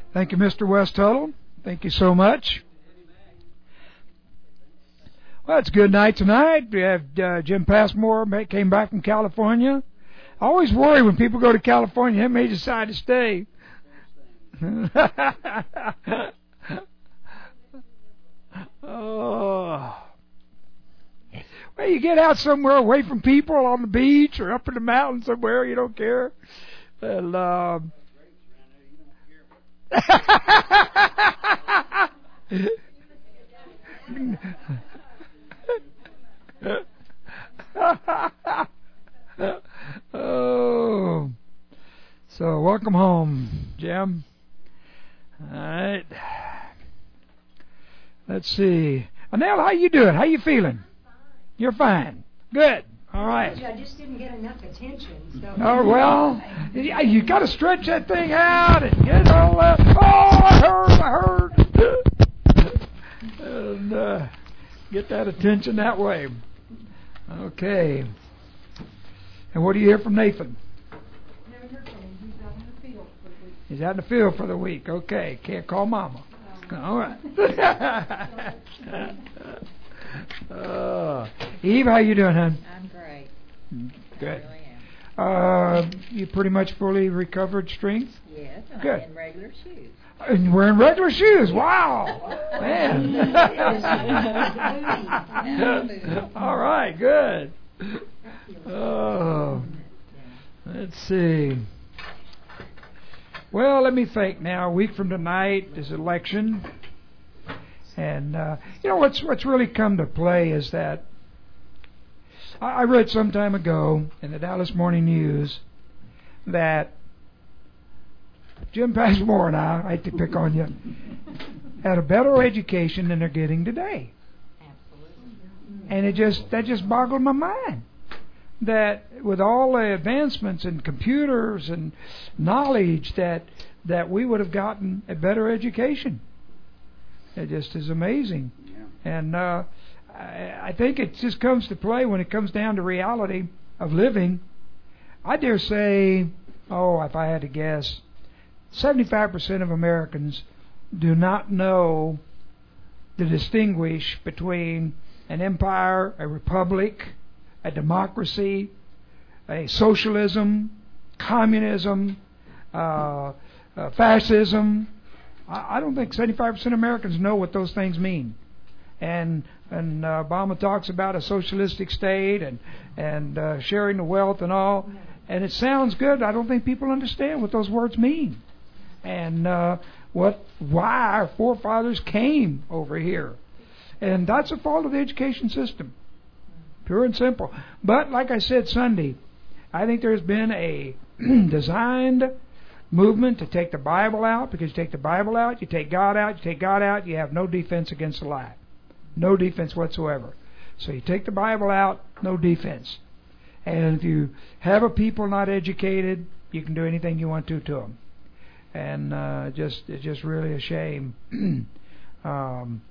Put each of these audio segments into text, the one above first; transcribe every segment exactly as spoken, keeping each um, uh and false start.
Thank you, Mister West Tuttle. Thank you so much. Well, it's a good night tonight. We have uh, Jim Passmore came back from California. I always worry when people go to California, they may decide to stay. Oh. Well, you get out somewhere away from people on the beach or up in the mountains somewhere, you don't care. Well, uh, oh, so welcome home, Jim. All right. Let's see. Anel, how you doing? How you feeling? You're fine. Good. All right. I just didn't get enough attention. So. Oh, well, you got to stretch that thing out and get all that. Oh, I heard, I heard. And uh, get that attention that way. Okay. And what do you hear from Nathan? Never heard from him. He's out in the field for the week. He's out in the field for the week. Okay. Can't call Mama. Um, all right. uh, Eve, how you doing, hon? I'm great. Good. I really am. Uh, you pretty much fully recovered strength? Yes, and Good. I'm in regular shoes. And you're wearing regular shoes. Wow. Man. All right, good. Oh, let's see. Well, let me think now. A week from tonight is election. And, uh, you know, what's what's really come to play is that I, I read some time ago in the Dallas Morning News that Jim Passmore and I, I hate to pick on you, had a better education than they're getting today. Absolutely. And it just that just boggled my mind. That with all the advancements in computers and knowledge that that we would have gotten a better education. It just is amazing. Yeah. And uh, I, I think it just comes to play when it comes down to reality of living. I dare say, oh, if I had to guess, seventy-five percent of Americans do not know to distinguish between an empire, a republic, a democracy, a socialism, communism, uh, uh, fascism. I, I don't think seventy-five percent of Americans know what those things mean. And and uh, Obama talks about a socialistic state and and uh, sharing the wealth and all, and it sounds good. I don't think people understand what those words mean, and uh, what why our forefathers came over here, and that's a fault of the education system, pure and simple. But like I said Sunday, I think there's been a designed movement to take the Bible out, because you take the Bible out, you take God out, you take God out, you have no defense against the lie. No defense whatsoever. So you take the Bible out, no defense. And if you have a people not educated, you can do anything you want to to them. And uh, just it's just really a shame. um,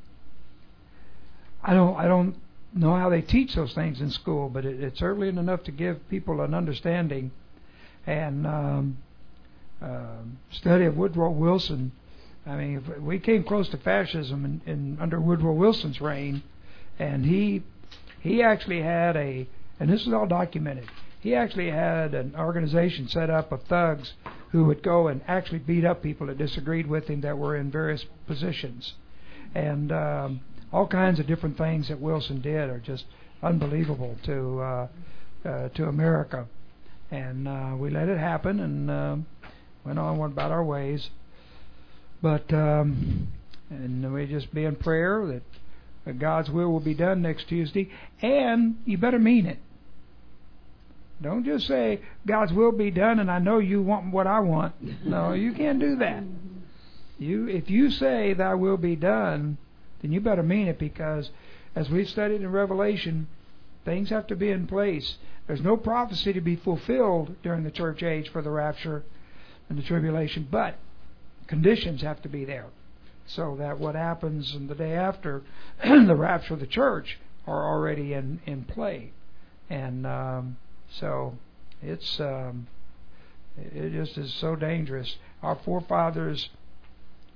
I don't I don't know how they teach those things in school, but it, it certainly isn't enough to give people an understanding. And um, uh, study of Woodrow Wilson. I mean, if we came close to fascism in, in under Woodrow Wilson's reign, and he he actually had a, and this is all documented, he actually had an organization set up of thugs who would go and actually beat up people that disagreed with him that were in various positions. And um, all kinds of different things that Wilson did are just unbelievable to uh, uh, to America. And uh, we let it happen and uh, went on, went about our ways. But, um, and we just be in prayer that, that God's will will be done next Tuesday. And you better mean it. Don't just say, God's will be done and I know you want what I want. No, you can't do that. You, if you say thy will be done, then you better mean it, because as we've studied in Revelation, things have to be in place. There's no prophecy to be fulfilled during the church age for the rapture and the tribulation, but conditions have to be there, so that what happens in the day after the rapture of the church are already in, in play. And um, so it's um, it just is so dangerous. Our forefathers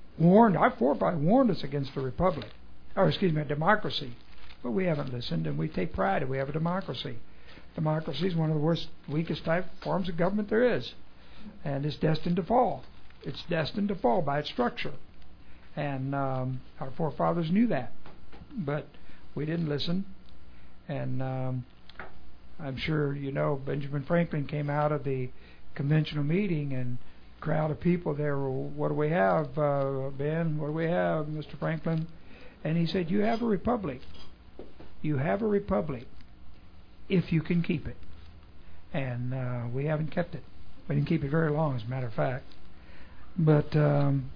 warned, our forefathers warned us against the republic, or excuse me, democracy. But we haven't listened, and we take pride that we have a democracy. Democracy is one of the worst, weakest type forms of government there is. And it's destined to fall. It's destined to fall by its structure. And um, our forefathers knew that. But we didn't listen. And um, I'm sure you know Benjamin Franklin came out of the conventional meeting, and a crowd of people there were, what do we have, uh, Ben? What do we have, Mister Franklin? And he said, you have a republic. You have a republic if you can keep it. And uh, we haven't kept it. We didn't keep it very long, as a matter of fact. But um,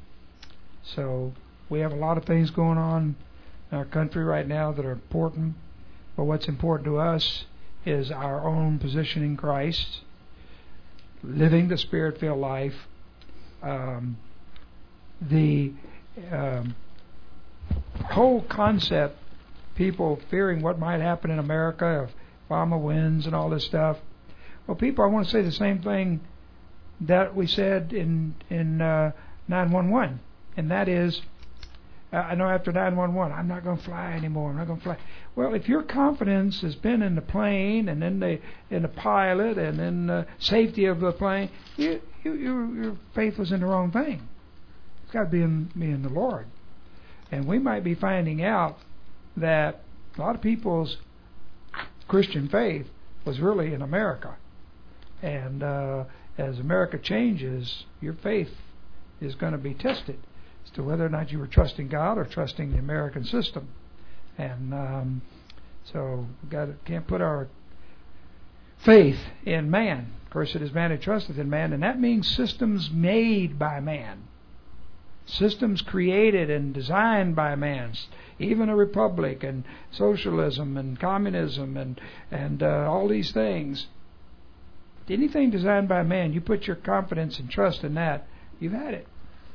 so we have a lot of things going on in our country right now that are important. But what's important to us is our own position in Christ, living the Spirit-filled life, um, the um, whole concept, people fearing what might happen in America if Obama wins and all this stuff. Well, people, I want to say the same thing that we said in in uh, nine one one, and that is, uh, I know after nine one one, I'm not going to fly anymore. I'm not going to fly. Well, if your confidence has been in the plane and in the in the pilot and in the safety of the plane, you, you, you, your faith was in the wrong thing. It's got to be in me in the Lord. And we might be finding out that a lot of people's Christian faith was really in America. And uh, as America changes, your faith is going to be tested as to whether or not you were trusting God or trusting the American system. And um, so we got can't put our faith in man. Of course, it is man who trusteth in man, and that means systems made by man. Systems created and designed by man, even a republic and socialism and communism and and uh, all these things. Anything designed by man, you put your confidence and trust in that, you've had it.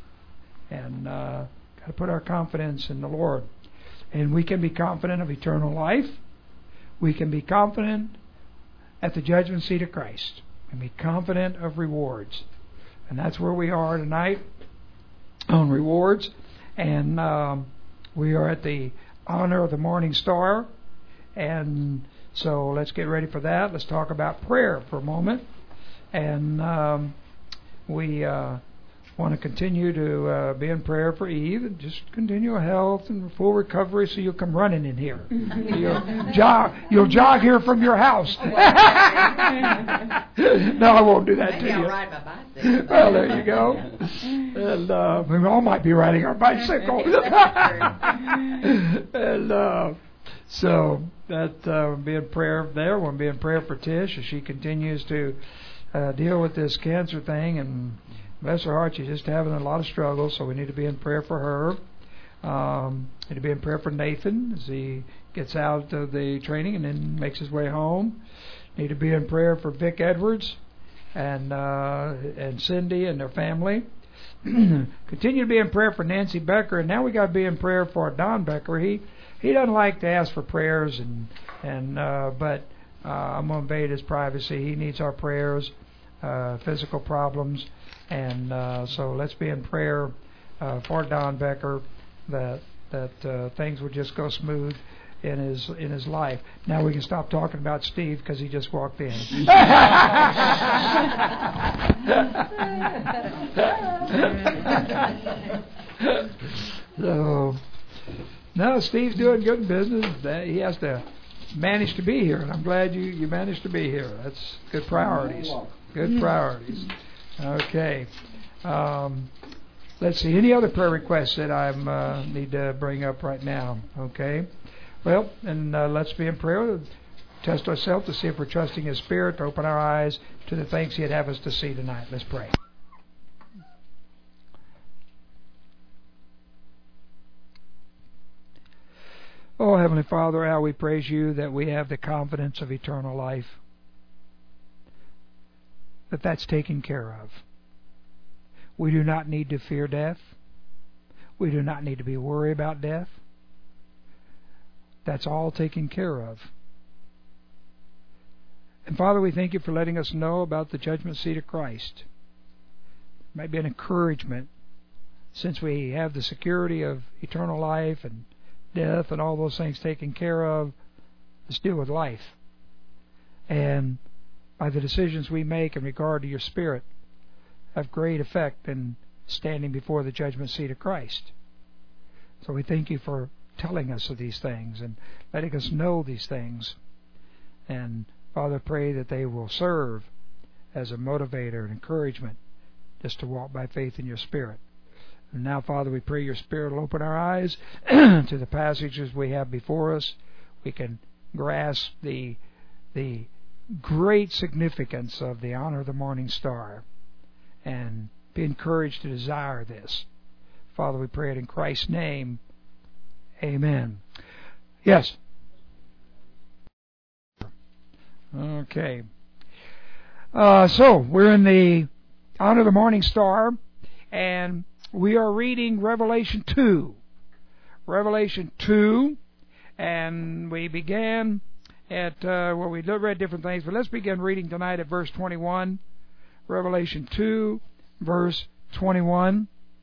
And uh, got to put our confidence in the Lord. And we can be confident of eternal life. We can be confident at the judgment seat of Christ. And be confident of rewards. And that's where we are tonight, on rewards. And um, we are at the honor of the morning star. And so let's get ready for that. Let's talk about prayer for a moment. And um, we uh, want to continue to uh, be in prayer for Eve and just continue health and full recovery so you'll come running in here. You'll jog, you'll jog here from your house. No, I won't do that Maybe to I'll you. ride my bicycle. Well, there you go. And uh, we all might be riding our bicycle. And uh, so that uh, will be in prayer there. We'll be in prayer for Tish as she continues to uh, deal with this cancer thing. And bless her heart, she's just having a lot of struggles, so we need to be in prayer for her. Um, need to be in prayer for Nathan as he gets out of the training and then makes his way home. Need to be in prayer for Vic Edwards and uh, and Cindy and their family. Continue to be in prayer for Nancy Becker, and now we got to be in prayer for Don Becker. He he doesn't like to ask for prayers, and and uh, but uh, I'm going to invade his privacy. He needs our prayers, uh, physical problems, and uh, so let's be in prayer uh, for Don Becker that that uh, things would just go smooth in his in his life. Now we can stop talking about Steve because he just walked in. So, no, Steve's doing good in business. That he has to manage to be here, and I'm glad you you managed to be here. That's good priorities. Good priorities. Okay. Um, let's see. Any other prayer requests that I uh, need to bring up right now? Okay. Well, and uh, let's be in prayer. Test ourselves to see if we're trusting His Spirit to open our eyes to the things He'd have us to see tonight. Let's pray. Oh, Heavenly Father, how we praise You that we have the confidence of eternal life, that that's taken care of. We do not need to fear death. We do not need to be worried about death. That's all taken care of. And Father, we thank You for letting us know about the judgment seat of Christ. It might be an encouragement. since we have the security of eternal life and death and all those things taken care of, let's deal with life. And by the decisions we make in regard to your spirit, have great effect in standing before the judgment seat of Christ. So we thank you for telling us of these things and letting us know these things. And Father, pray that they will serve as a motivator and encouragement just to walk by faith in your Spirit. And now, Father, we pray your Spirit will open our eyes to the passages we have before us. We can grasp the the great significance of the honor of the morning star and be encouraged to desire this. Father, we pray it in Christ's name. Amen. Yes. Okay. Uh, so, we're in the honor of the morning star, and we are reading Revelation two. Revelation two, and we began at, uh, well, we read different things, but let's begin reading tonight at verse twenty-one. Revelation two, verse twenty-one.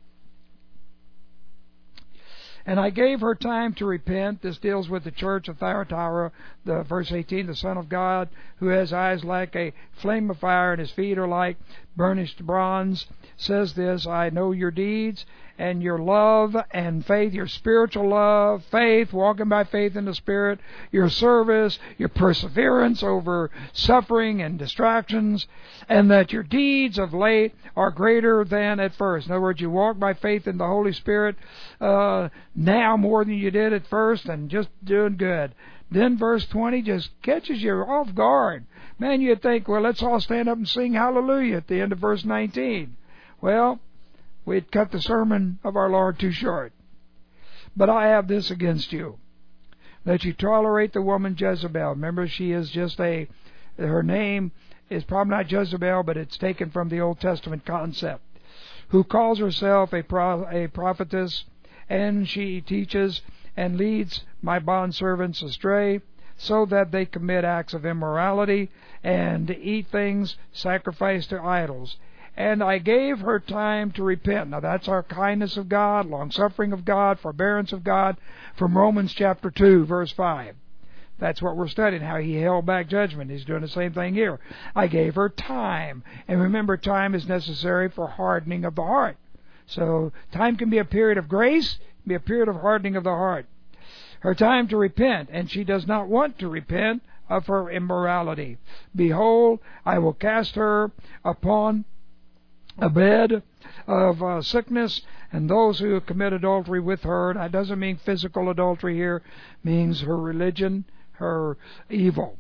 And I gave her time to repent. This deals with the church of Thyatira, the verse eighteen, the Son of God, who has eyes like a flame of fire, and his feet are like burnished bronze, says this, I know your deeds, and your love and faith, your spiritual love, faith, walking by faith in the Spirit, your service, your perseverance over suffering and distractions, and that your deeds of late are greater than at first. In other words, you walk by faith in the Holy Spirit uh, now more than you did at first, and just doing good. Then verse twenty just catches you off guard. Man, you'd think, well, let's all stand up and sing hallelujah at the end of verse nineteen. Well, we'd cut the sermon of our Lord too short. But I have this against you, that you tolerate the woman Jezebel. Remember, she is just a, her name is probably not Jezebel, but it's taken from the Old Testament concept, who calls herself a, pro, a prophetess, and she teaches and leads my bondservants astray, so that they commit acts of immorality and eat things sacrificed to idols. And I gave her time to repent. Now that's our kindness of God, long-suffering of God, forbearance of God, from Romans chapter two, verse five. That's what we're studying, how he held back judgment. He's doing the same thing here. I gave her time. And remember, time is necessary for hardening of the heart. So time can be a period of grace, be a period of hardening of the heart. Her time to repent, and she does not want to repent of her immorality. Behold, I will cast her upon a bed of uh, sickness, and those who commit adultery with her. That doesn't mean physical adultery here, means her religion, her evil.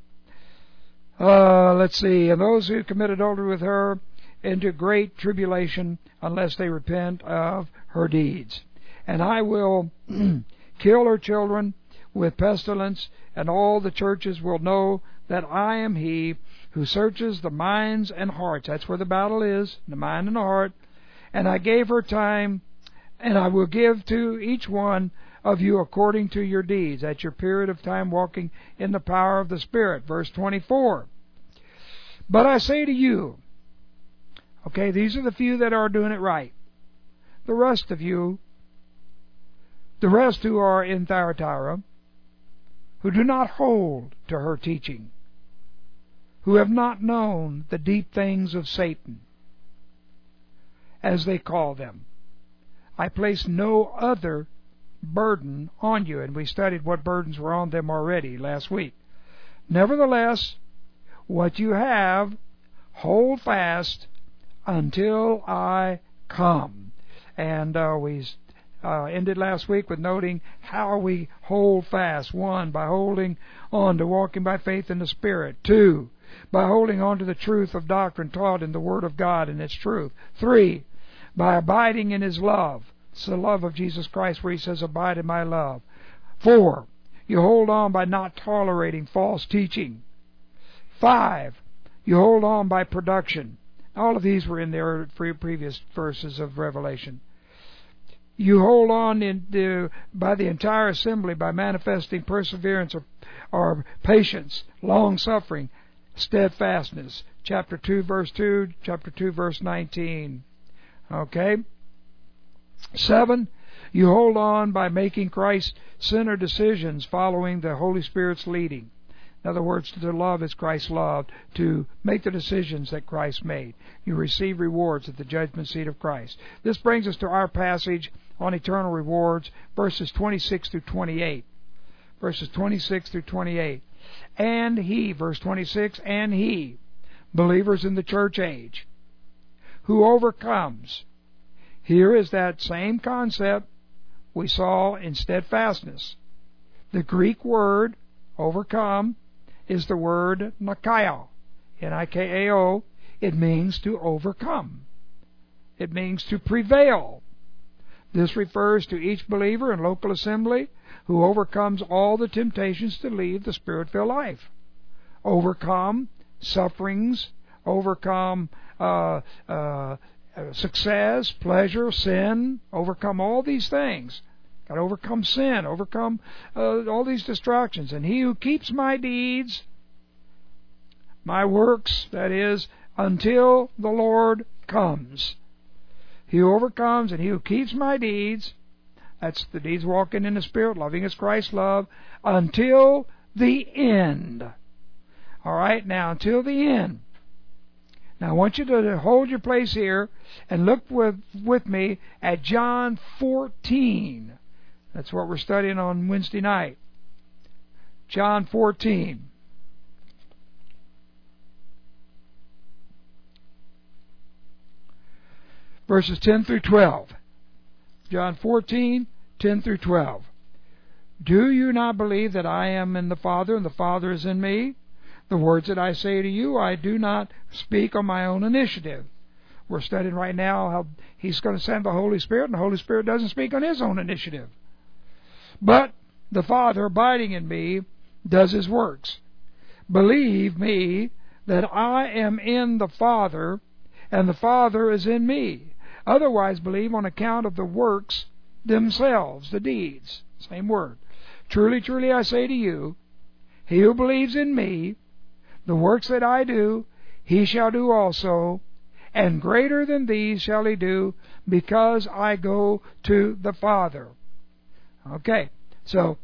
Uh, let's see, and those who commit adultery with her into great tribulation, unless they repent of her deeds. And I will kill her children with pestilence, and all the churches will know that I am he who searches the minds and hearts. That's where the battle is, the mind and the heart. And I gave her time, and I will give to each one of you according to your deeds. That's your period of time walking in the power of the Spirit. Verse twenty-four. But I say to you, okay, these are the few that are doing it right. The rest of you, the rest who are in Thyatira, who do not hold to her teaching, who have not known the deep things of Satan, as they call them, I place no other burden on you. And we studied what burdens were on them already last week. Nevertheless, what you have, hold fast until I come. And uh, we uh, ended last week with noting how we hold fast. One, by holding on to walking by faith in the Spirit. Two, by holding on to the truth of doctrine taught in the Word of God and its truth. Three, by abiding in His love. It's the love of Jesus Christ where He says, abide in my love. Four, you hold on by not tolerating false teaching. Five, you hold on by production. All of these were in the previous verses of Revelation. You hold on in the, by the entire assembly by manifesting perseverance or, or patience, long-suffering, steadfastness. Chapter two, verse two, chapter two, verse nineteen. Okay? Seven, you hold on by making Christ-centered decisions following the Holy Spirit's leading. In other words, to love as Christ loved, to make the decisions that Christ made. You receive rewards at the judgment seat of Christ. This brings us to our passage on eternal rewards, verses twenty-six through twenty-eight. Verses twenty-six through twenty-eight. And he, verse twenty-six, and he, believers in the church age, who overcomes. Here is that same concept we saw in steadfastness. The Greek word, overcome, is the word nikao, N I K A O. It means to overcome. It means to prevail. This refers to each believer in local assembly who overcomes all the temptations to lead the Spirit-filled life. Overcome sufferings, overcome uh, uh, success, pleasure, sin, overcome all these things. Got to overcome sin, overcome uh, all these distractions. And he who keeps my deeds, my works, that is, until the Lord comes. He who overcomes and he who keeps my deeds, that's the deeds walking in the Spirit, loving as Christ loved, until the end. All right, now, until the end. Now, I want you to hold your place here and look with, with me at John fourteen. That's what we're studying on Wednesday night. John fourteen. Verses ten through twelve. John fourteen, ten through twelve. Do you not believe that I am in the Father and the Father is in me? The words that I say to you, I do not speak on my own initiative. We're studying right now how He's going to send the Holy Spirit, and the Holy Spirit doesn't speak on His own initiative. But the Father abiding in me does His works. Believe me that I am in the Father, and the Father is in me. Otherwise believe on account of the works themselves, the deeds. Same word. Truly, truly, I say to you, he who believes in me, the works that I do, he shall do also, and greater than these shall he do, because I go to the Father. Okay, so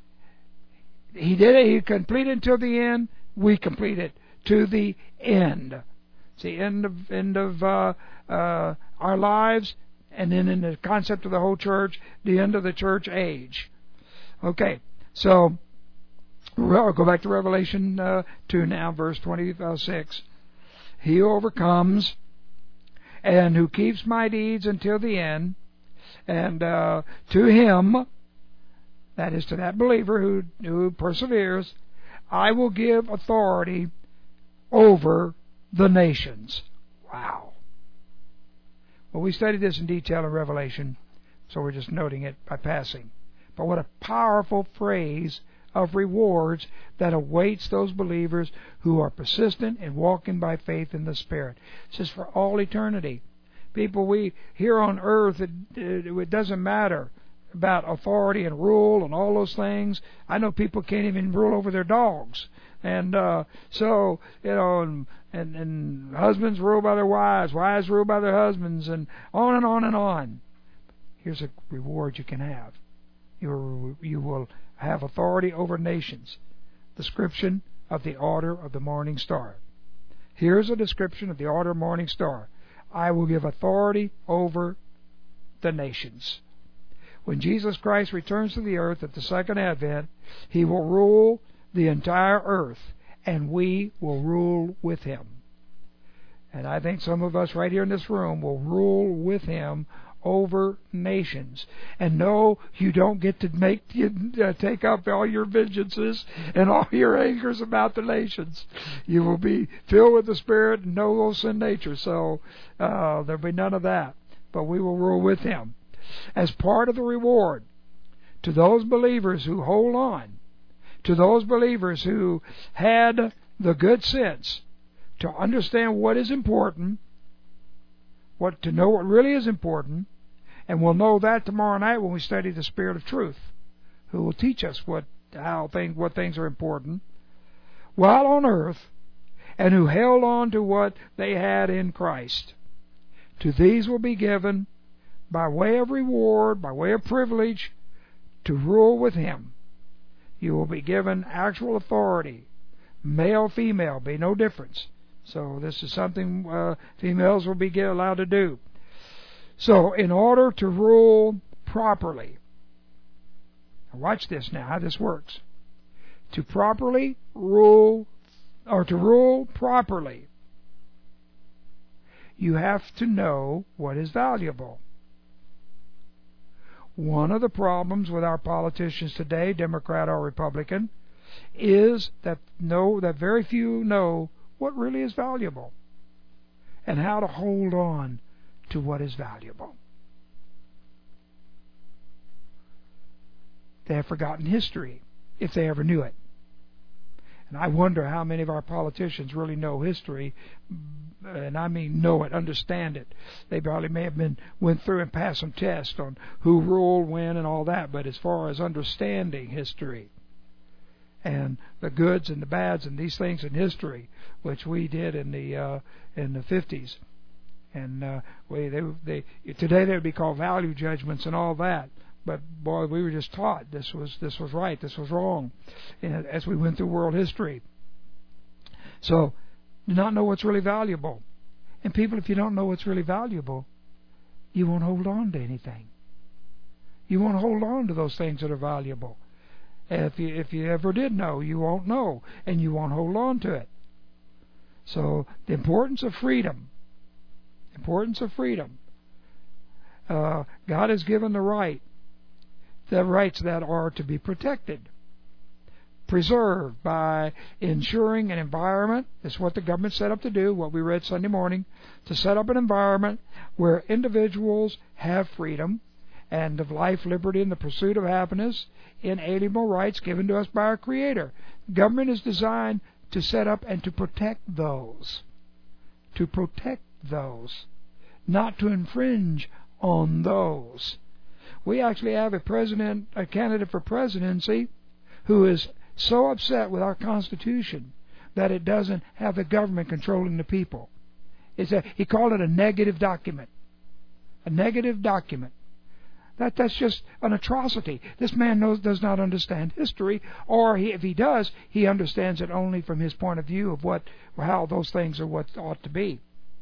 he did it. He completed until the end. We complete it to the end. It's the end of end of uh, uh, our lives, and then in the concept of the whole church, the end of the church age. Okay, so I'll go back to Revelation uh, two now, verse twenty-six. He who overcomes and who keeps my deeds until the end, and uh, to him, that is to that believer who, who perseveres, I will give authority over the nations. Wow. Well, we studied this in detail in Revelation, so we're just noting it by passing. But what a powerful phrase of rewards that awaits those believers who are persistent in walking by faith in the Spirit. It says for all eternity. People, we here on earth, it, it, it doesn't matter about authority and rule and all those things. I know people can't even rule over their dogs. And uh, so, you know, and, and, and husbands rule by their wives, wives rule by their husbands, and on and on and on. Here's a reward you can have. You, you will have authority over nations. Description of the order of the morning star. Here's a description of the order of the morning star. I will give authority over the nations. When Jesus Christ returns to the earth at the second advent, He will rule the entire earth, and we will rule with Him. And I think some of us right here in this room will rule with Him over nations. And no, you don't get to make uh, take up all your vengeances and all your angers about the nations. You will be filled with the Spirit and know those sin nature. So uh, there'll be none of that. But we will rule with Him. As part of the reward to those believers who hold on, to those believers who had the good sense to understand what is important, what to know what really is important, and we'll know that tomorrow night when we study the Spirit of Truth, who will teach us what how things what things are important while on earth, and who held on to what they had in Christ. To these will be given by way of reward, by way of privilege, to rule with him. You will be given actual authority. Male, female, be no difference. So this is something uh, females will be allowed to do. So in order to rule properly, watch this now, how this works. To properly rule, or to rule properly, you have to know what is valuable. One of the problems with our politicians today, Democrat or Republican, is that know that very few know what really is valuable and how to hold on to what is valuable. They have forgotten history, if they ever knew it. And I wonder how many of our politicians really know history, and I mean know it, understand it. They probably may have been went through and passed some tests on who ruled when and all that, but as far as understanding history and the goods and the bads and these things in history, which we did in the uh, in the fifties, and uh, we they they today they would be called value judgments and all that. But boy, we were just taught this was this was right, this was wrong, and as we went through world history. So, do not know what's really valuable. And people, if you don't know what's really valuable, you won't hold on to anything. You won't hold on to those things that are valuable. And if you if you ever did know, you won't know, and you won't hold on to it. So, the importance of freedom. Importance of freedom. Uh, God has given the right. The rights that are to be protected, preserved by ensuring an environment. That's what the government set up to do, what we read Sunday morning, to set up an environment where individuals have freedom and of life, liberty, and the pursuit of happiness, inalienable rights given to us by our Creator. Government is designed to set up and to protect those. To protect those. Not to infringe on those. We actually have a president, a candidate for presidency, who is so upset with our Constitution that it doesn't have the government controlling the people. It's a, he called it a negative document. A negative document. That that's just an atrocity. This man knows does not understand history, or he, if he does, he understands it only from his point of view of what how those things are what ought to be.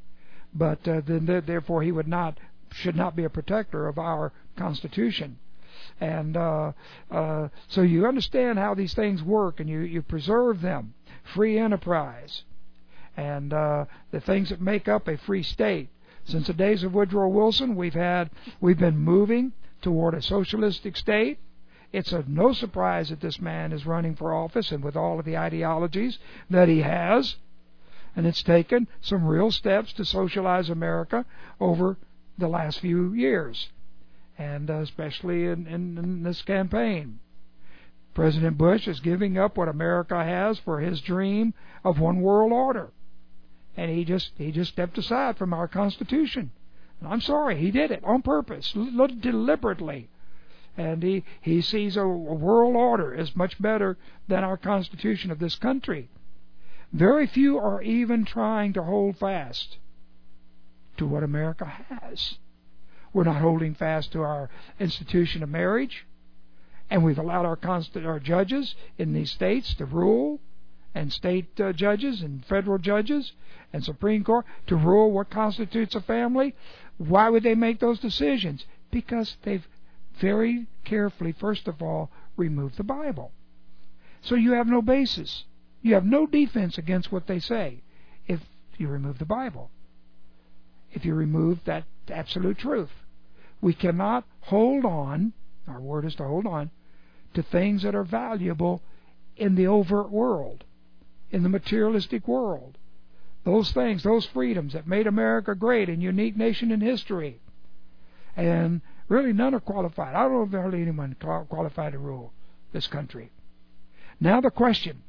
But uh, then therefore he would not should not be a protector of our Constitution. And uh, uh, so you understand how these things work, and you, you preserve them. Free enterprise. And uh, the things that make up a free state. Since the days of Woodrow Wilson, we've had we've been moving toward a socialistic state. It's of no surprise that this man is running for office, and with all of the ideologies that he has. And it's taken some real steps to socialize America over the last few years, and uh, especially in, in, in this campaign. President Bush is giving up what America has for his dream of one world order, and he just he just stepped aside from our Constitution. And I'm sorry, he did it on purpose, l- deliberately, and he he sees a, a world order as much better than our Constitution of this country. Very few are even trying to hold fast to what America has. We're not holding fast to our institution of marriage, and we've allowed our const- our judges in these states to rule, and state uh, judges and federal judges and Supreme Court to rule what constitutes a family. Why would they make those decisions? Because they've very carefully, first of all, removed the Bible. So you have no basis. You have no defense against what they say if you remove the Bible. If you remove that absolute truth. We cannot hold on, our word is to hold on, to things that are valuable in the overt world, in the materialistic world. Those things, those freedoms that made America great and unique nation in history. And really none are qualified. I don't know if there's hardly anyone qualified to rule this country. Now the question,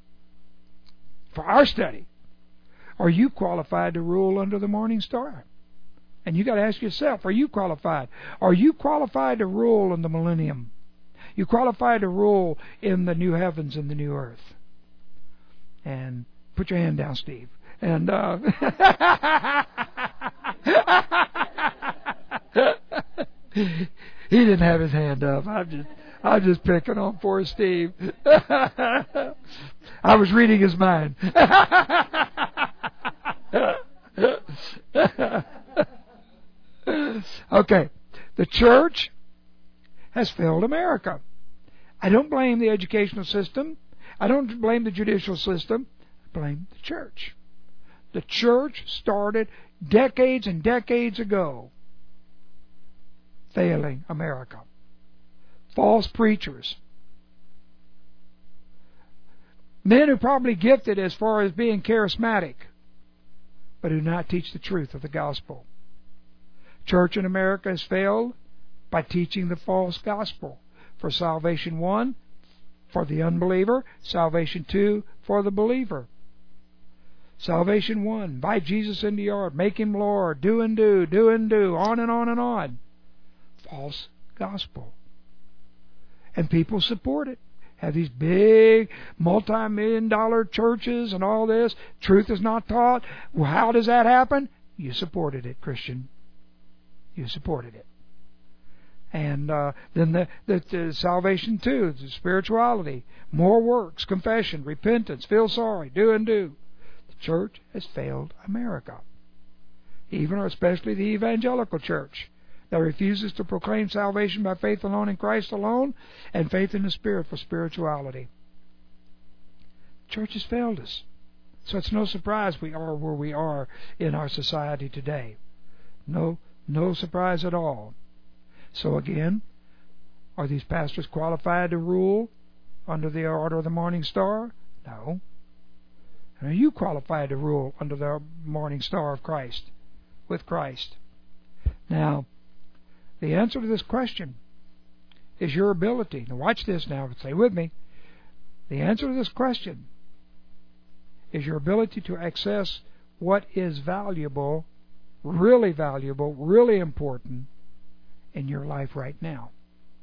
for our study, are you qualified to rule under the morning star? And you got to ask yourself, are you qualified? Are you qualified to rule in the millennium? You qualified to rule in the new heavens and the new earth? And put your hand down, Steve. And uh He didn't have his hand up. I'm just, I'm just picking on poor Steve. I was reading his mind. Okay, the church has failed America. I don't blame the educational system. I don't blame the judicial system. I blame the church. The church started decades and decades ago failing America. False preachers. Men who are probably gifted as far as being charismatic, but do not teach the truth of the gospel. Church in America has failed by teaching the false gospel. For salvation one, for the unbeliever. Salvation two, for the believer. Salvation one, invite Jesus into your heart, make Him Lord, do and do, do and do, on and on and on. False gospel. And people support it. Have these big multi-million dollar churches and all this. Truth is not taught. Well, how does that happen? You supported it, Christian. You supported it. And uh, then the, the, the salvation two, the spirituality, more works, confession, repentance, feel sorry, do and do. The church has failed America. Even or especially the evangelical church that refuses to proclaim salvation by faith alone in Christ alone and faith in the Spirit for spirituality. The church has failed us. So it's no surprise we are where we are in our society today. No, no surprise at all. So again, are these pastors qualified to rule under the order of the Morning Star? No. And are you qualified to rule under the Morning Star of Christ, with Christ? Now, the answer to this question is your ability. Now watch this now, stay with me. The answer to this question is your ability to access what is valuable, really valuable, really important in your life right now.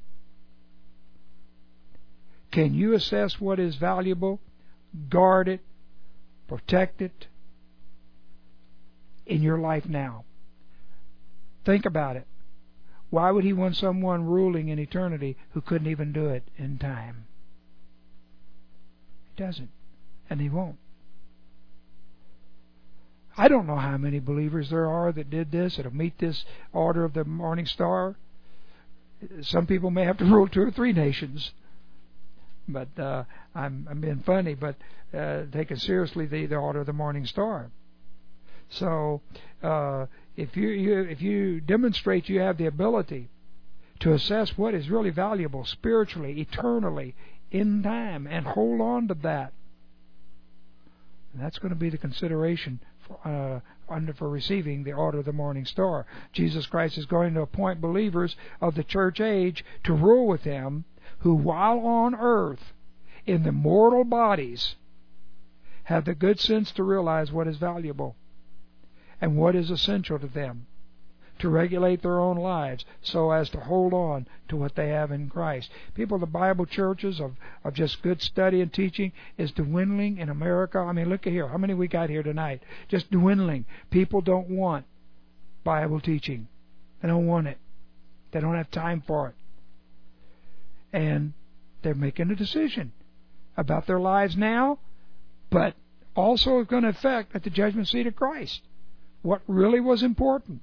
Can you assess what is valuable, guard it, protect it in your life now? Think about it. Why would He want someone ruling in eternity who couldn't even do it in time? He doesn't, and He won't. I don't know how many believers there are that did this, that'll meet this order of the Morning Star. Some people may have to rule two or three nations. But uh, I'm, I'm being funny, but uh, taking seriously the, the order of the Morning Star. So uh, if you, you if you demonstrate you have the ability to assess what is really valuable spiritually, eternally, in time, and hold on to that, and that's going to be the consideration Uh, under for receiving the order of the Morning Star. Jesus Christ is going to appoint believers of the church age to rule with Him, who while on earth in the mortal bodies have the good sense to realize what is valuable and what is essential to them, to regulate their own lives so as to hold on to what they have in Christ. People, the Bible churches of, of just good study and teaching is dwindling in America. I mean, look at here. How many we got here tonight? Just dwindling. People don't want Bible teaching. They don't want it. They don't have time for it. And they're making a decision about their lives now, but also it's going to affect at the judgment seat of Christ what really was important.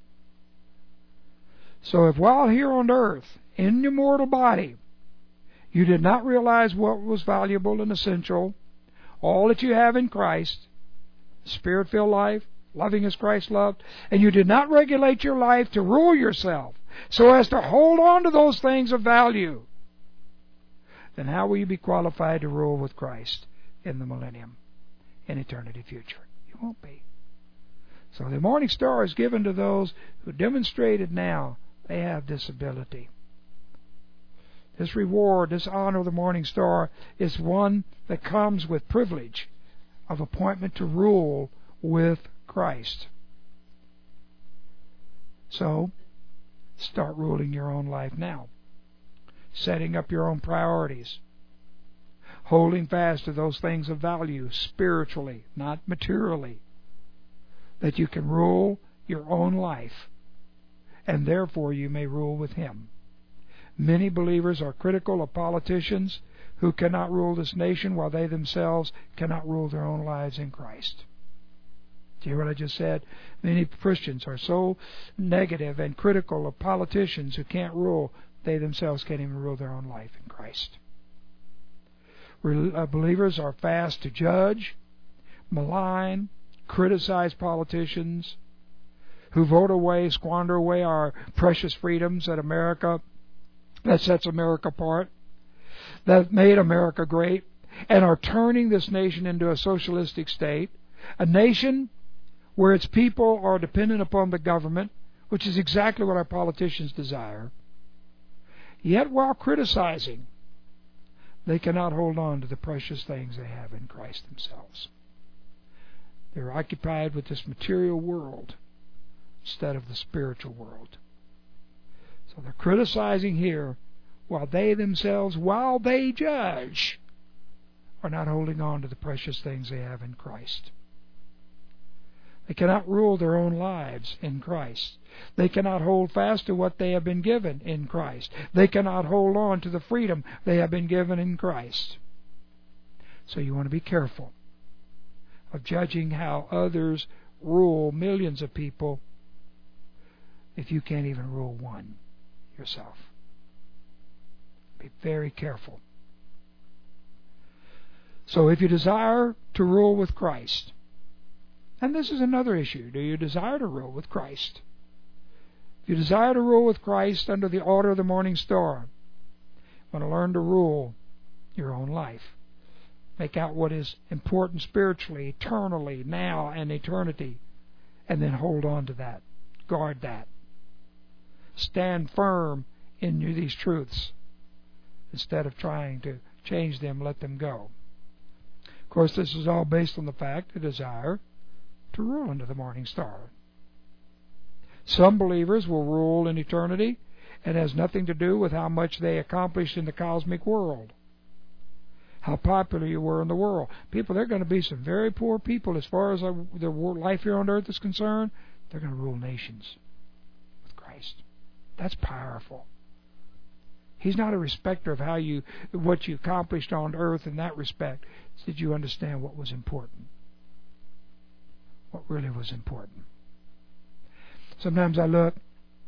So if while here on earth, in your mortal body, you did not realize what was valuable and essential, all that you have in Christ, Spirit-filled life, loving as Christ loved, and you did not regulate your life to rule yourself so as to hold on to those things of value, then how will you be qualified to rule with Christ in the millennium, in eternity future? You won't be. So the Morning Star is given to those who demonstrated now they have this ability. This reward, this honor of the Morning Star is one that comes with privilege of appointment to rule with Christ. So, start ruling your own life now. Setting up your own priorities. Holding fast to those things of value spiritually, not materially. That you can rule your own life and therefore you may rule with him. Many believers are critical of politicians who cannot rule this nation while they themselves cannot rule their own lives in Christ. Do you hear what I just said? Many Christians are so negative and critical of politicians who can't rule, they themselves can't even rule their own life in Christ. Believers are fast to judge, malign, criticize politicians who vote away, squander away our precious freedoms that America, that sets America apart, that made America great, and are turning this nation into a socialistic state, a nation where its people are dependent upon the government, which is exactly what our politicians desire. Yet while criticizing, they cannot hold on to the precious things they have in Christ themselves. They're occupied with this material world instead of the spiritual world. So they're criticizing here while they themselves, while they judge, are not holding on to the precious things they have in Christ. They cannot rule their own lives in Christ. They cannot hold fast to what they have been given in Christ. They cannot hold on to the freedom they have been given in Christ. So you want to be careful of judging how others rule millions of people if you can't even rule one yourself. Be very careful. So if you desire to rule with Christ, and this is another issue, do you desire to rule with Christ? If you desire to rule with Christ under the order of the morning star, you want to learn to rule your own life. Make out what is important spiritually, eternally, now and eternity, and then hold on to that. Guard that. Stand firm in these truths instead of trying to change them, let them go. Of course, this is all based on the fact, the desire to rule under the morning star. Some believers will rule in eternity, and it has nothing to do with how much they accomplished in the cosmic world, how popular you were in the world. People, they're going to be some very poor people as far as their life here on earth is concerned. They're going to rule nations with Christ. That's powerful. He's not a respecter of how you, what you accomplished on earth in that respect. Did you understand what was important? What really was important? Sometimes I look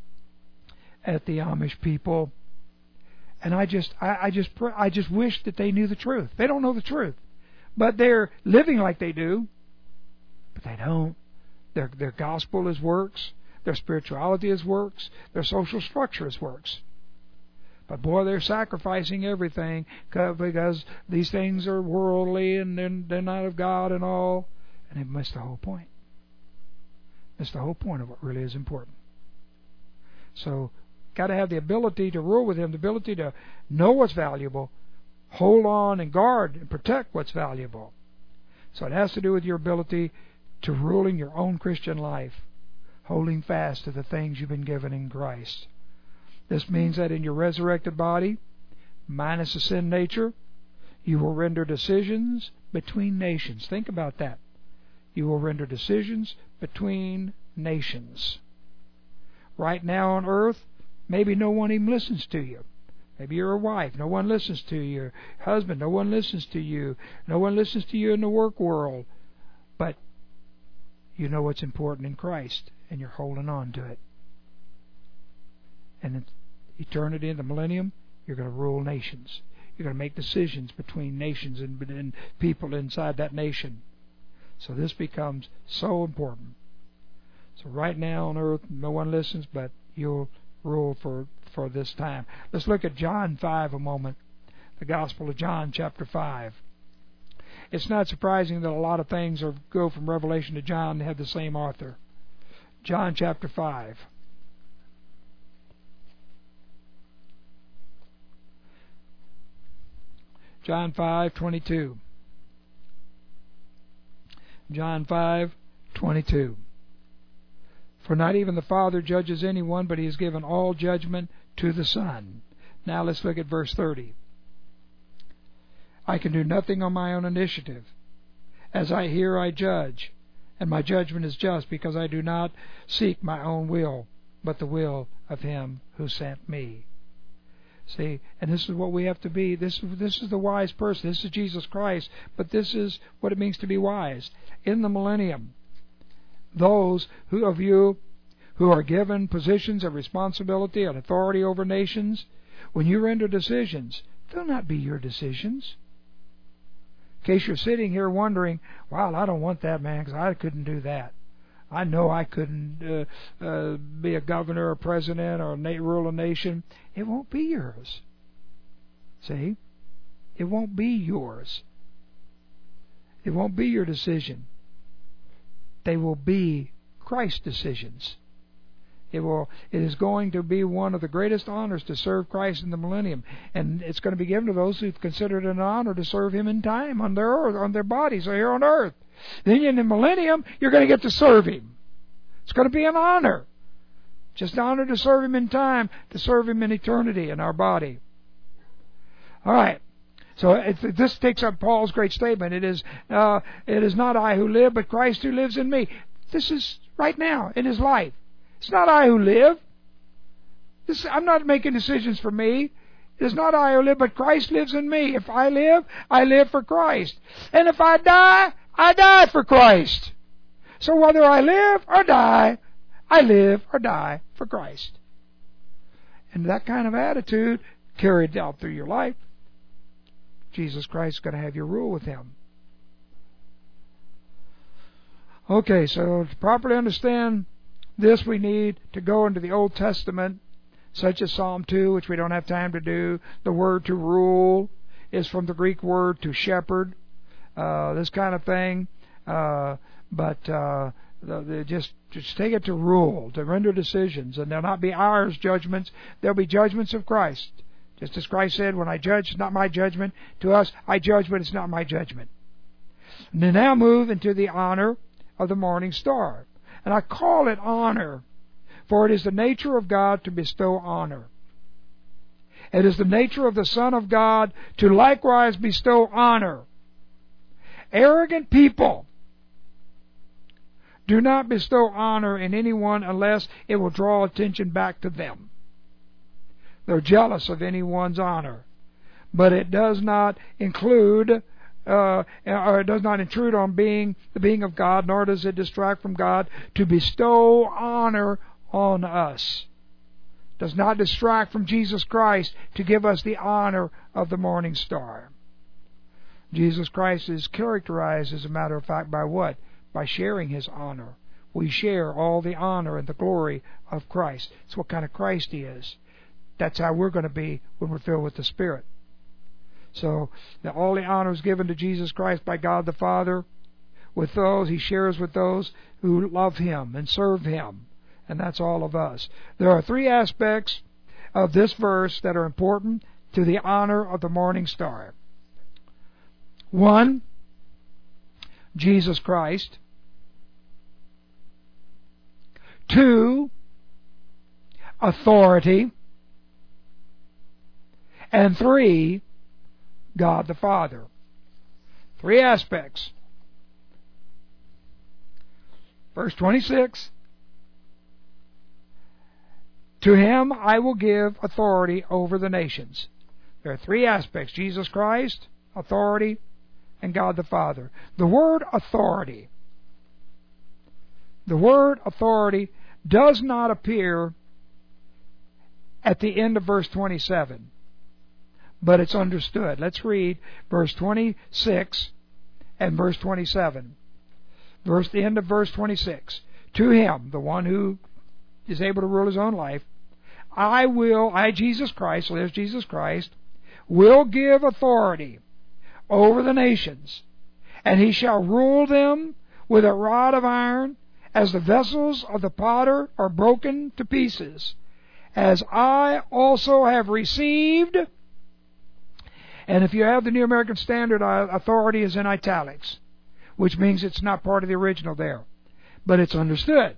at the Amish people, and I just, I, I just, I just wish that they knew the truth. They don't know the truth, but they're living like they do, but they don't. Their their gospel is works. Their spirituality is works. Their social structure is works. But boy, they're sacrificing everything because these things are worldly and they're, they're not of God and all, and they missed the whole point. That's the whole point of what really is important. So, got to have the ability to rule with Him, the ability to know what's valuable, hold on and guard and protect what's valuable. So it has to do with your ability to ruling your own Christian life, holding fast to the things you've been given in Christ. This means that in your resurrected body, minus the sin nature, you will render decisions between nations. Think about that. You will render decisions between nations. Right now on earth, maybe no one even listens to you. Maybe you're a wife. No one listens to you. Your husband. No one listens to you. No one listens to you in the work world. But you know what's important in Christ, and you're holding on to it. And in eternity, in the millennium, you're going to rule nations. You're going to make decisions between nations and, and people inside that nation. So this becomes so important. So right now on earth, no one listens, but you'll rule for, for this time. Let's look at John five a moment. The Gospel of John, chapter five. It's not surprising that a lot of things are, go from Revelation to John and have the same author. John chapter five. John five twenty-two. John five twenty-two. For not even the Father judges anyone, but He has given all judgment to the Son. Now let's look at verse thirty. I can do nothing on my own initiative. As I hear, I judge, and my judgment is just, because I do not seek my own will, but the will of Him who sent me. See, and this is what we have to be. This, this is the wise person. This is Jesus Christ, but this is what it means to be wise. In the millennium, those who of you who are given positions of responsibility and authority over nations, when you render decisions, they'll not be your decisions. In case you're sitting here wondering, well, I don't want that, man, because I couldn't do that. I know I couldn't uh, uh, be a governor or president or na- rule a nation. It won't be yours. See? It won't be yours. It won't be your decision. They will be Christ's decisions. It will. It is going to be one of the greatest honors to serve Christ in the millennium, and it's going to be given to those who consider it an honor to serve Him in time on their earth, on their bodies here on earth. Then in the millennium, you're going to get to serve Him. It's going to be an honor. Just an honor to serve Him in time, to serve Him in eternity in our body. All right. So it, this takes up Paul's great statement. It is, uh, it is not I who live, but Christ who lives in me. This is right now in his life. It's not I who live. This, I'm not making decisions for me. It is not I who live, but Christ lives in me. If I live, I live for Christ. And if I die, I die for Christ. So whether I live or die, I live or die for Christ. And that kind of attitude carried out through your life, Jesus Christ is going to have you rule with Him. Okay, so to properly understand this, we need to go into the Old Testament, such as Psalm two, which we don't have time to do. The word to rule is from the Greek word to shepherd, uh, this kind of thing. Uh, but uh, the, the just, just take it to rule, to render decisions. And they'll not be ours judgments. They'll be judgments of Christ. Just as Christ said, when I judge, it's not my judgment. To us, I judge, but it's not my judgment. And they now move into the honor of the morning star. And I call it honor, for it is the nature of God to bestow honor. It is the nature of the Son of God to likewise bestow honor. Arrogant people do not bestow honor in anyone unless it will draw attention back to them. They're jealous of anyone's honor. But it does not include Uh, or it does not intrude on being the being of God, nor does it distract from God to bestow honor on us. Does not distract from Jesus Christ to give us the honor of the morning star. Jesus Christ is characterized, as a matter of fact, by what? By sharing His honor. We share all the honor and the glory of Christ. It's what kind of Christ He is. That's how we're going to be when we're filled with the Spirit. So that all the honor is given to Jesus Christ by God the Father. With those, He shares with those who love Him and serve Him. And that's all of us. There are three aspects of this verse that are important to the honor of the morning star. One, Jesus Christ. Two, authority. And three, God the Father. Three aspects. Verse twenty-six. To Him I will give authority over the nations. There are three aspects. Jesus Christ, authority, and God the Father. The word authority. The word authority does not appear at the end of verse twenty-seven. But it's understood. Let's read verse twenty-six and verse twenty-seven. Verse the end of verse twenty-six. To Him, the one who is able to rule His own life, I will, I Jesus Christ, so there's Jesus Christ, will give authority over the nations, and He shall rule them with a rod of iron, as the vessels of the potter are broken to pieces, as I also have received. And if you have the New American Standard, authority is in italics, which means it's not part of the original there. But it's understood.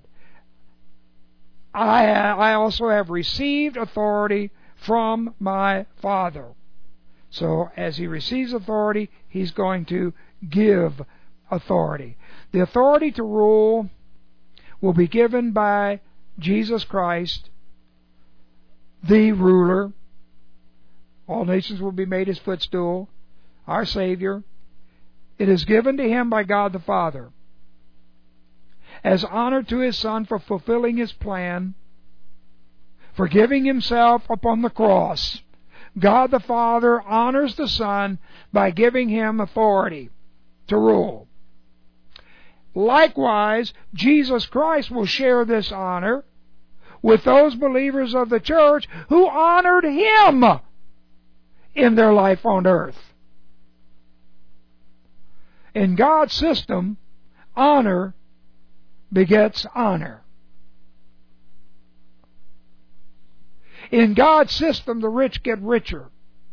I, I also have received authority from my Father. So as He receives authority, He's going to give authority. The authority to rule will be given by Jesus Christ, the ruler. All nations will be made His footstool, our Savior. It is given to Him by God the Father as honor to His Son for fulfilling His plan, for giving Himself upon the cross. God the Father honors the Son by giving Him authority to rule. Likewise, Jesus Christ will share this honor with those believers of the church who honored Him in their life on earth. In God's system, honor begets honor. In God's system, the rich get richer.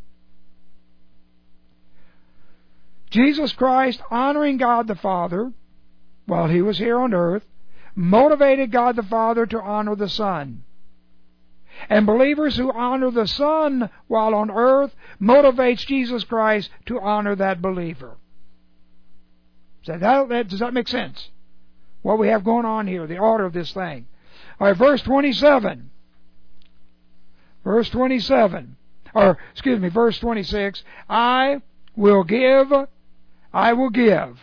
Jesus Christ, honoring God the Father while He was here on earth, motivated God the Father to honor the Son. And believers who honor the Son while on earth motivates Jesus Christ to honor that believer. Does that, does that make sense? What we have going on here, the order of this thing. All right, verse twenty-seven. Verse twenty-seven. Or, excuse me, verse twenty-six. I will give, I will give.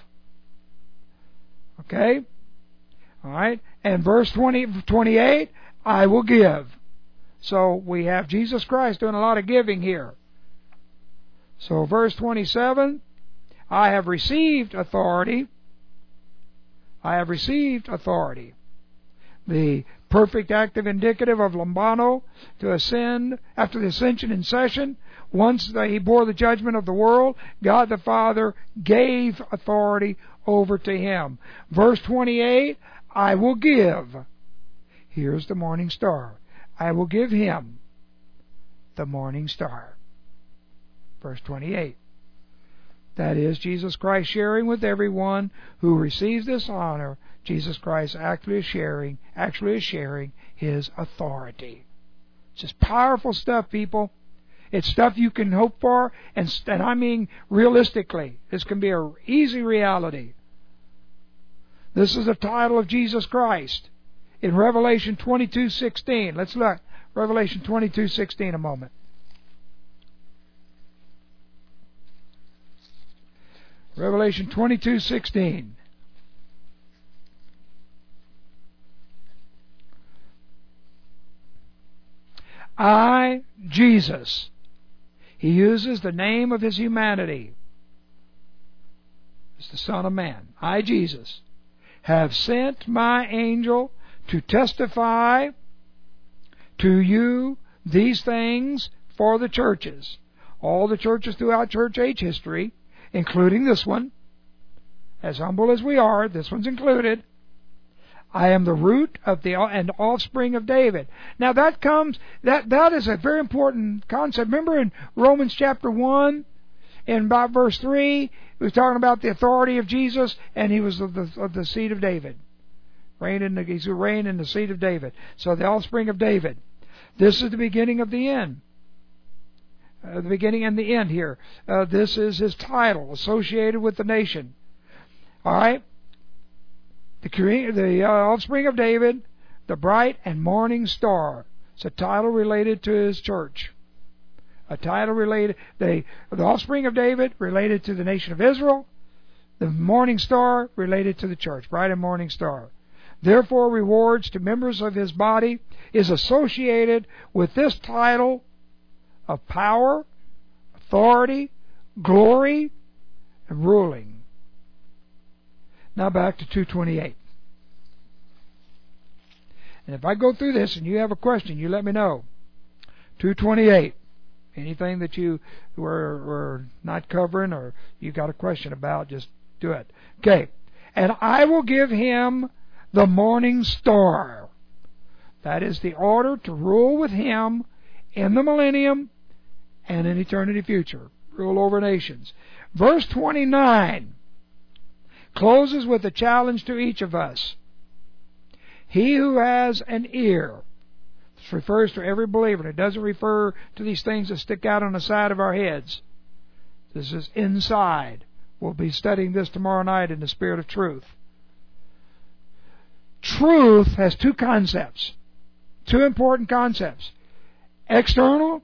Okay? All right. And verse twenty, twenty-eight, I will give. So we have Jesus Christ doing a lot of giving here. So verse twenty-seven, I have received authority. I have received authority. The perfect active indicative of lambano, to ascend after the ascension in session. Once He bore the judgment of the world, God the Father gave authority over to Him. Verse twenty-eight, I will give. Here's the morning star. I will give Him the morning star. Verse twenty-eight. That is, Jesus Christ sharing with everyone who receives this honor. Jesus Christ actually is sharing, actually is sharing His authority. It's just powerful stuff, people. It's stuff you can hope for, and, and I mean realistically. This can be an easy reality. This is the title of Jesus Christ in Revelation twenty-two sixteen. Let's look. Revelation twenty-two sixteen a moment. Revelation twenty-two sixteen. I, Jesus. He uses the name of His humanity. It's the Son of Man. I, Jesus, have sent my angel to testify to you these things for the churches. All the churches throughout church age history, including this one. As humble as we are, this one's included. I am the root of the and offspring of David. Now that comes that that is a very important concept. Remember in Romans chapter one, in about verse three, he was talking about the authority of Jesus, and He was of the of the seed of David. Reign in the He's who reigned in the seed of David. So the offspring of David. This is the beginning of the end. Uh, the beginning and the end here. Uh, this is His title associated with the nation. All right. The, the uh, offspring of David, the bright and morning star. It's a title related to His church. A title related, the, the offspring of David related to the nation of Israel. The morning star related to the church. Bright and morning star. Therefore, rewards to members of His body is associated with this title of power, authority, glory, and ruling. Now back to two twenty-eight. And if I go through this and you have a question, you let me know. two twenty-eight. Anything that you were, were not covering or you got a question about, just do it. Okay. And I will give Him the morning star. That is the order to rule with Him in the millennium and in eternity future. Rule over nations. Verse twenty-nine closes with a challenge to each of us. He who has an ear. This refers to every believer. It doesn't refer to these things that stick out on the side of our heads. This is inside. We'll be studying this tomorrow night in the Spirit of Truth. Truth has two concepts. Two important concepts. External,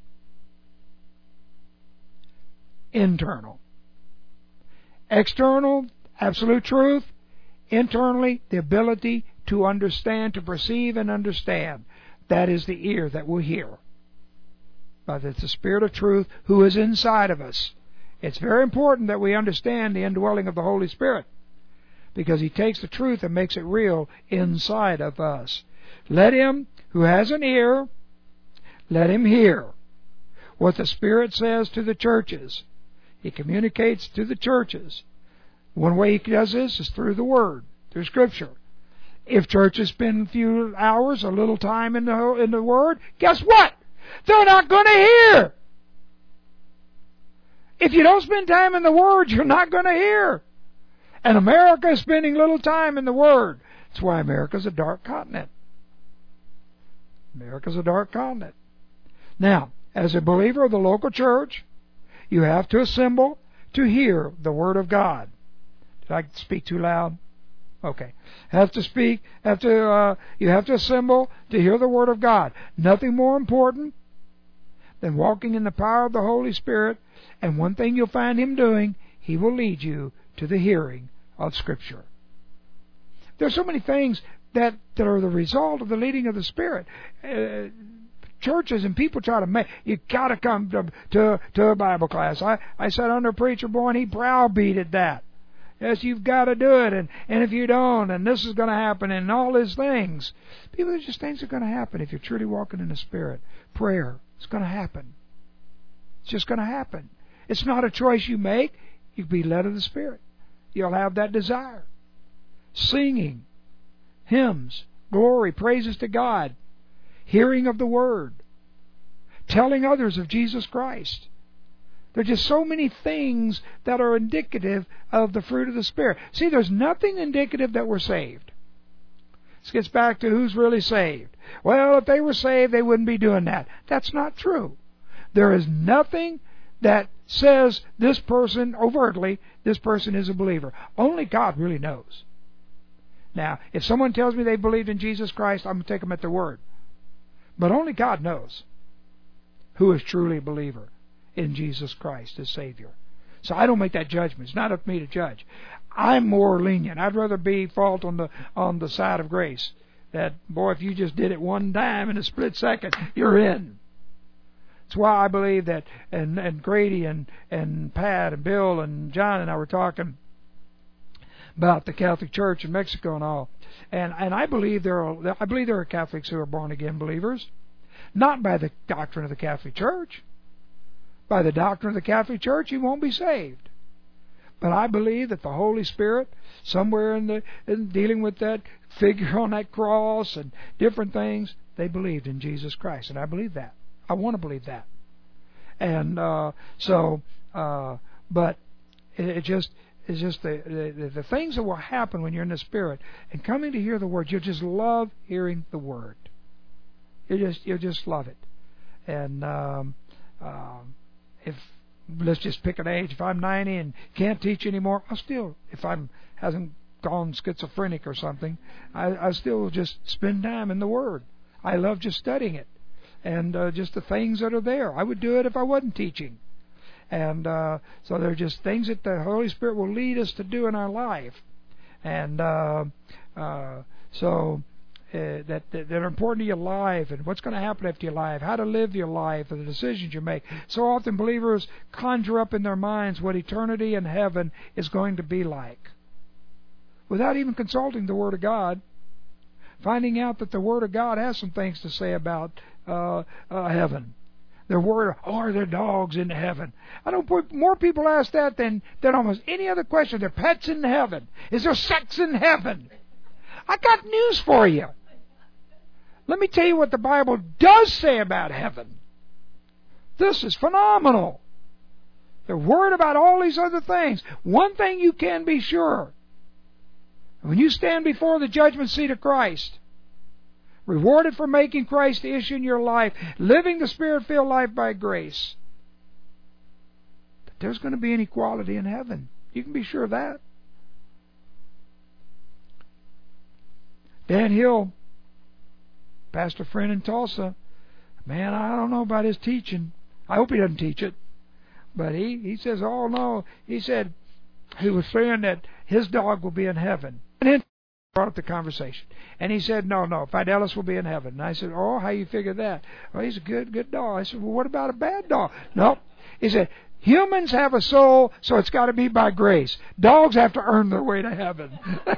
internal. External, absolute truth. Internally, the ability to understand, to perceive and understand. That is the ear that will hear. But it's the Spirit of truth who is inside of us. It's very important that we understand the indwelling of the Holy Spirit, because He takes the truth and makes it real inside of us. Let him who has an ear, let him hear what the Spirit says to the churches. He communicates to the churches. One way He does this is through the Word, through Scripture. If churches spend a few hours, a little time in the in the Word, guess what? They're not going to hear. If you don't spend time in the Word, you're not going to hear. And America is spending little time in the Word. That's why America's a dark continent. America's a dark continent. Now, as a believer of the local church, you have to assemble to hear the Word of God. Did I speak too loud? Okay. Have to speak, have to, uh, you have to assemble to hear the Word of God. Nothing more important than walking in the power of the Holy Spirit. And one thing you'll find Him doing, He will lead you to the hearing of Scripture. There's so many things that, that are the result of the leading of the Spirit. Uh, churches and people try to make, you got to come to, to, to a Bible class. I, I sat under a preacher boy and he browbeated that. Yes, you've got to do it, and, and if you don't, and this is going to happen, and all these things. People, there's just things that are going to happen if you're truly walking in the Spirit. Prayer, it's going to happen. It's just going to happen. It's not a choice you make. You'll be led of the Spirit. You'll have that desire. Singing, hymns, glory, praises to God, hearing of the Word, telling others of Jesus Christ. There are just so many things that are indicative of the fruit of the Spirit. See, there's nothing indicative that we're saved. This gets back to who's really saved. Well, if they were saved, they wouldn't be doing that. That's not true. There is nothing that says this person, overtly, this person is a believer. Only God really knows. Now, if someone tells me they believed in Jesus Christ, I'm going to take them at their word. But only God knows who is truly a believer in Jesus Christ as Savior. So I don't make that judgment. It's not up to me to judge. I'm more lenient. I'd rather be fault on the on the side of grace. That, boy, if you just did it one time in a split second, you're in. That's why I believe that, and, and Grady and, and Pat and Bill and John and I were talking about the Catholic Church in Mexico and all. And and I believe there are I believe there are Catholics who are born again believers. Not by the doctrine of the Catholic Church. By the doctrine of the Catholic Church, you won't be saved. But I believe that the Holy Spirit, somewhere in the in dealing with that figure on that cross and different things, they believed in Jesus Christ, and I believe that. I want to believe that. And uh, so, uh, but it, it just it's just the, the the things that will happen when you're in the Spirit and coming to hear the Word. You'll just love hearing the Word. You just you just love it, and. Um, um, If let's just pick an age. If I'm ninety and can't teach anymore, I'll still, if I'm hasn't gone schizophrenic or something, I, I still just spend time in the Word. I love just studying it and uh, just the things that are there. I would do it if I wasn't teaching. And uh, so they're just things that the Holy Spirit will lead us to do in our life. And uh, uh, so. Uh, that, that that are important to your life, and what's going to happen after your life, how to live your life, and the decisions you make. So often believers conjure up in their minds what eternity in heaven is going to be like, without even consulting the Word of God, finding out that the Word of God has some things to say about uh, uh, heaven. They're worried, oh, are there dogs in heaven? I don't put more people ask that than, than almost any other question. Are there pets in heaven? Is there sex in heaven? I got news for you. Let me tell you what the Bible does say about heaven. This is phenomenal. They're worried about all these other things. One thing you can be sure. When you stand before the judgment seat of Christ, rewarded for making Christ the issue in your life, living the Spirit-filled life by grace, that there's going to be an equality in heaven. You can be sure of that. Dan Hill pastor friend in Tulsa, man, I don't know about his teaching. I hope he doesn't teach it. But he, he says, oh no, he said he was saying that his dog will be in heaven. And then brought up the conversation. And he said, no, no, Fidelis will be in heaven. And I said, oh, how you figure that? Well, he's a good, good dog. I said, well, what about a bad dog? No. He said, humans have a soul, so it's got to be by grace. Dogs have to earn their way to heaven.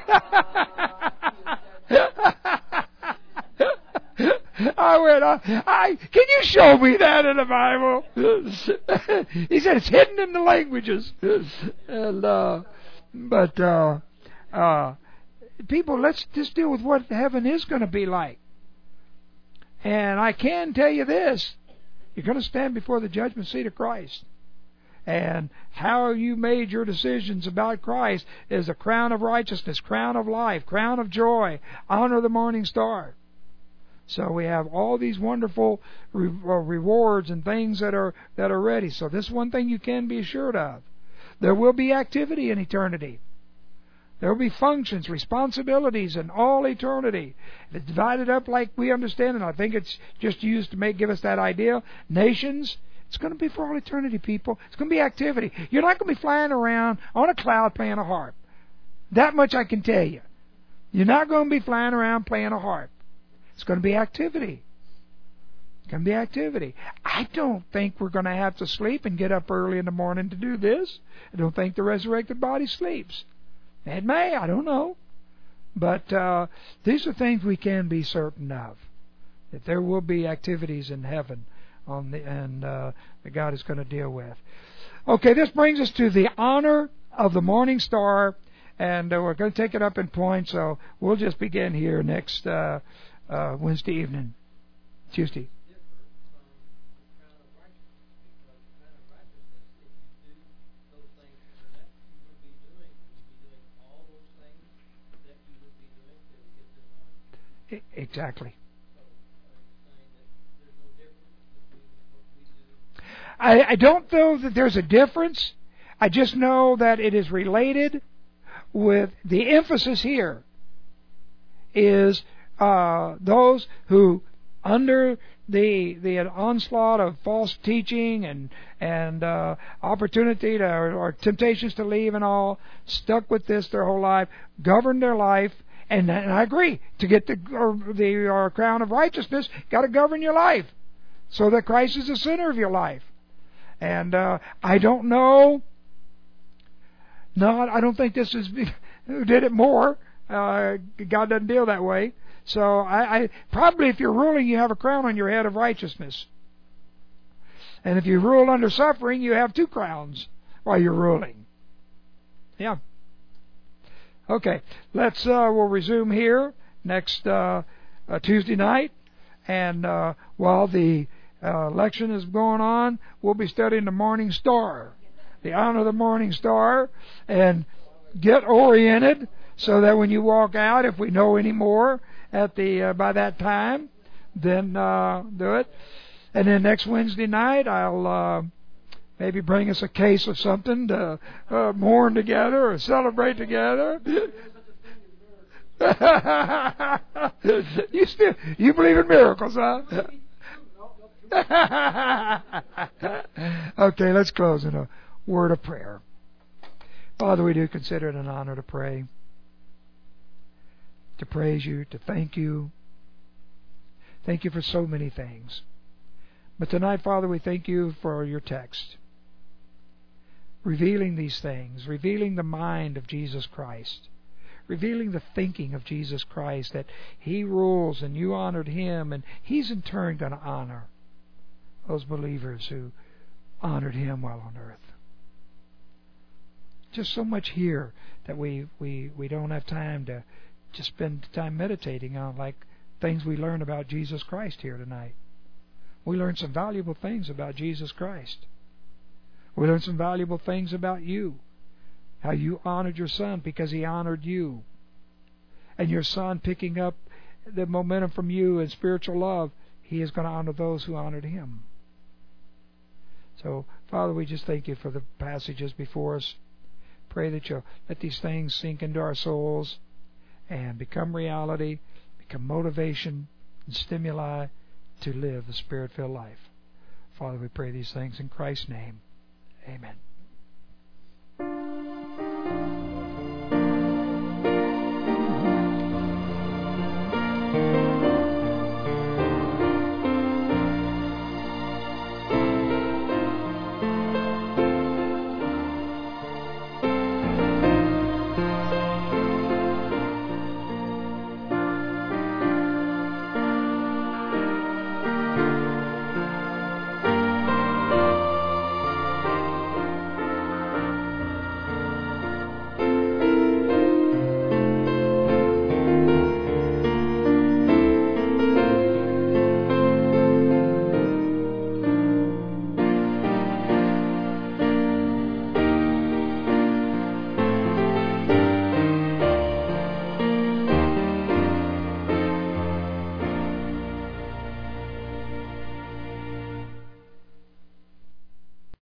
I went, I, I, can you show me that in the Bible? He said, it's hidden in the languages. And, uh, but, uh, uh, people, let's just deal with what heaven is going to be like. And I can tell you this, you're going to stand before the judgment seat of Christ. And how you made your decisions about Christ is a crown of righteousness, crown of life, crown of joy, honor of the morning star. So we have all these wonderful re- rewards and things that are that are ready. So this is one thing you can be assured of. There will be activity in eternity. There will be functions, responsibilities in all eternity. If it's divided up like we understand, and I think it's just used to make give us that idea, nations, it's going to be for all eternity, people. It's going to be activity. You're not going to be flying around on a cloud playing a harp. That much I can tell you. You're not going to be flying around playing a harp. It's going to be activity. It's going to be activity. I don't think we're going to have to sleep and get up early in the morning to do this. I don't think the resurrected body sleeps. It may, I don't know. But uh, these are things we can be certain of. That there will be activities in heaven on the, and uh, that God is going to deal with. Okay, this brings us to the honor of the morning star. And uh, we're going to take it up in points, so we'll just begin here next uh, uh, Wednesday evening, Tuesday. Exactly. I, I don't know that there's a difference. I just know that it is related with the emphasis here is uh, those who, under the the onslaught of false teaching and and uh, opportunity to, or, or temptations to leave and all, stuck with this their whole life, governed their life. And, and I agree, to get the or the or crown of righteousness, got to govern your life, so that Christ is the center of your life. And uh, I don't know. No, I don't think this is who did it more. Uh, God doesn't deal that way. So I, I probably, if you're ruling, you have a crown on your head of righteousness. And if you rule under suffering, you have two crowns while you're ruling. Yeah. Okay, let's uh, we'll resume here next uh, uh, Tuesday night, and uh, while the uh, election is going on, we'll be studying the Morning Star, the honor of the Morning Star, and get oriented so that when you walk out, if we know any more at the uh, by that time, then uh, do it. And then next Wednesday night, I'll. Uh, Maybe bring us a case of something to uh, mourn together or celebrate together. you still you believe in miracles, huh? Okay, let's close in a word of prayer. Father, we do consider it an honor to pray, to praise you, to thank you. Thank you for so many things. But tonight, Father, we thank you for your text, revealing these things, revealing the mind of Jesus Christ, revealing the thinking of Jesus Christ, that He rules and you honored Him, and He's in turn going to honor those believers who honored Him while on earth. Just so much here that we, we, we don't have time to just spend time meditating on, like things we learn about Jesus Christ here tonight. We learned some valuable things about Jesus Christ. We learned some valuable things about you. How you honored your Son because He honored you. And your Son picking up the momentum from you in spiritual love, He is going to honor those who honored Him. So, Father, we just thank you for the passages before us. Pray that you'll let these things sink into our souls and become reality, become motivation, and stimuli to live a Spirit-filled life. Father, we pray these things in Christ's name. Amen.